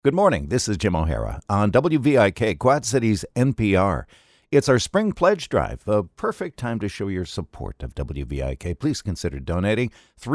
Good morning. This is Jim O'Hara on WVIK Quad Cities NPR. It's our Spring Pledge Drive, a perfect time to show your support of WVIK. Please consider donating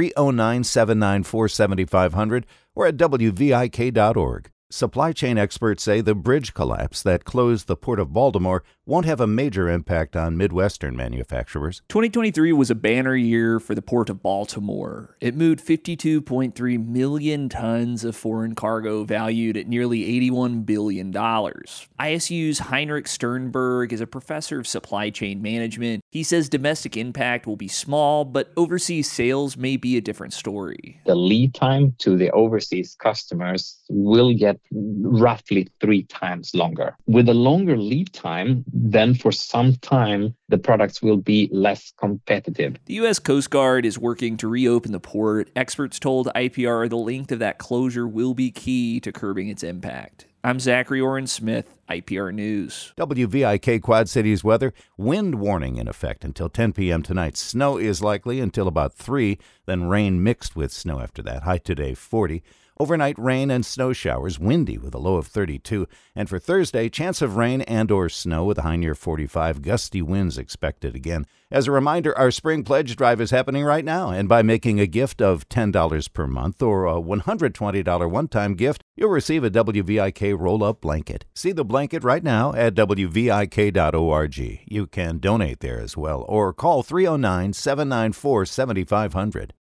309-794-7500 or at WVIK.org. Supply chain experts say the bridge collapse that closed the Port of Baltimore won't have a major impact on Midwestern manufacturers. 2023 was a banner year for the Port of Baltimore. It moved 52.3 million tons of foreign cargo valued at nearly $81 billion. ISU's Heinrich Sternberg is a professor of supply chain management. He says domestic impact will be small, but overseas sales may be a different story. The lead time to the overseas customers will get roughly 3 times longer. With a longer lead time, then for some time, the products will be less competitive. The U.S. Coast Guard is working to reopen the port. Experts told IPR the length of that closure will be key to curbing its impact. I'm Zachary Oren-Smith, IPR News. WVIK Quad Cities weather, wind warning in effect until 10 p.m. tonight. Snow is likely until about 3, then rain mixed with snow after that. High today, 40. Overnight rain and snow showers, windy with a low of 32. And for Thursday, chance of rain and or snow with a high near 45. Gusty winds expected again. As a reminder, our Spring Pledge Drive is happening right now. And by making a gift of $10 per month or a $120 one-time gift, you'll receive a WVIK roll-up blanket. See the blanket right now at WVIK.org. You can donate there as well or call 309-794-7500.